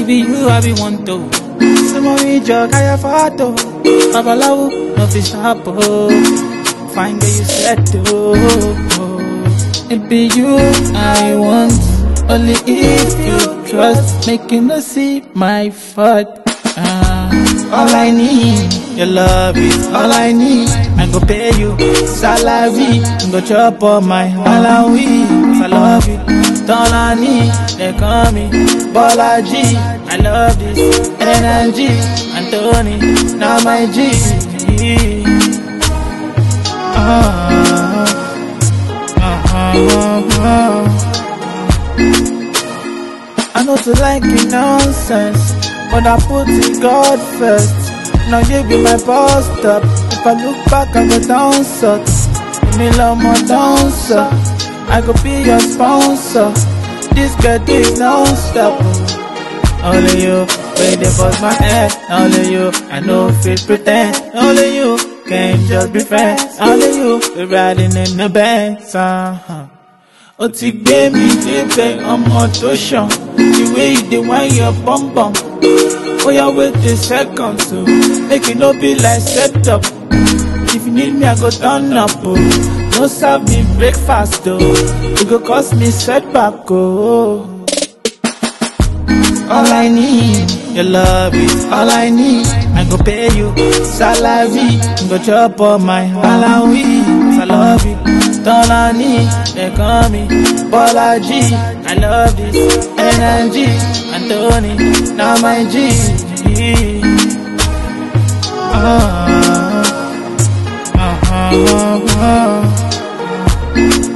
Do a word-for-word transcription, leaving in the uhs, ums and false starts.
be you I be want to. Some of me jog I have photo. Babalawo no fi sharp oh. Fine girl you said to. It be you I want. Only if you trust, make you no see my fault. Uh, all I need, your love is all I need. I go pay you salary, go chop all my Malawi. I love you, it's all I need. They call me Bolaji. I love this energy, Anthony, now my G. Uh, uh, uh, uh, uh. I know to like you nonsense, but I put in God first. Now you be my boss stop. If I look back I go down south. Give me love more down south. I go be your sponsor. This girl is non-stop. Only you, way they bust my head. Only you, I know feel pretend. Only you, can't just be friends. Only you, we riding in the Benz. Uh-huh. O ti gbé mi débẹ̀ ọmọ tó ṣàn. The way you dey whine your bum bum. Oya wait a second so make it no be like set up. If you need me I go turn up oh. No serve me breakfast oh. It go cost me setback oh. All I need, your love is all I need. I go pay you salary, go chop all my Malawi. I love you, it's all I need. They call me Bolaji. I love this energy, Anthony, now my G. Uh, uh, uh, uh, uh.